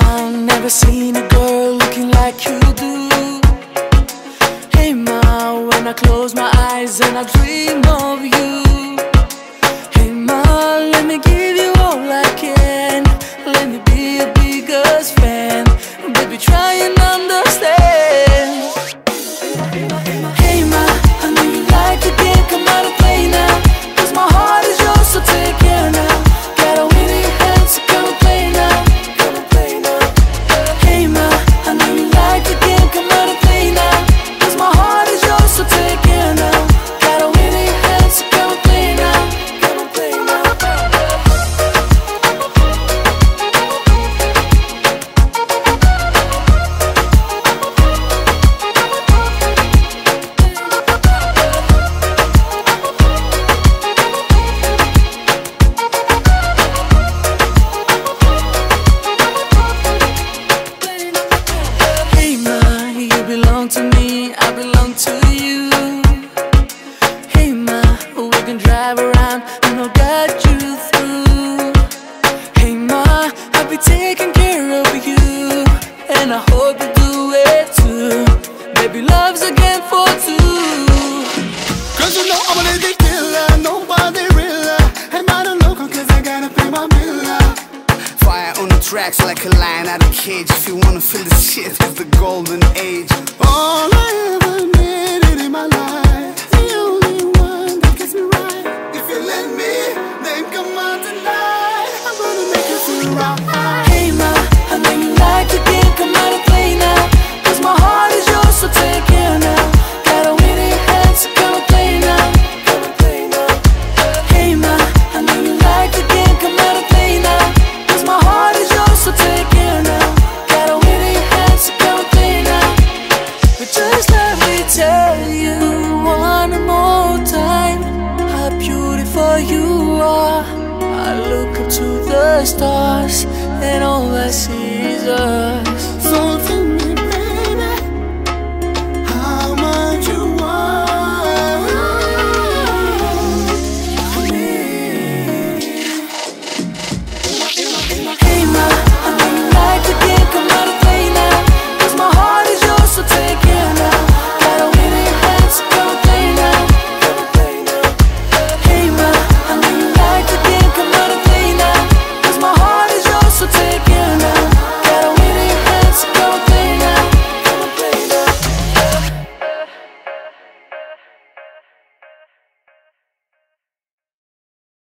I've never seen a girl looking like you do. Hey ma, when I close my eyes and I dream of you. Hey ma, let me give you all I can. Let me be your biggest fan. Baby, try and understand. Hey ma, I know you like the game, come out and play now. 'Cause my heart is yours, so take care now. Got a winning hand, so come and play now. Come and play now. Hey ma, I know you like the game, come out and play now. 'Cause my heart is yours, so take care now. Got a winning hand, so come and play now. Come and play now. Hey ma, you belong to me, I belong to you. Hey ma, we can drive around and I'll guide you through. Hey ma, I'll be taking care of you, and I hope you do it too. Baby, love's a game for two. 'Cause you know I'm a lady killer, nobody realer. Hey, man, don't look 'cause I gotta pay my bill. Fire on the tracks like a lion out of cage. If you wanna feel the shit, it's the golden age. All I ever needed in my life, the only one that gets me right. If you let me, then come on tonight. I'm gonna make you feel right. Hey ma, I know you like the game, come out and play now. 'Cause my heart is yours, so take care now. Got a winning hand, so come and play now. Come and play now. Hey ma, I know you like the game, come out and play now. 'Cause my heart is yours, so take care now. Got a winning hand, so come and play now. But just let me tell you one more time how beautiful you are. I look up to the stars and all I see is us.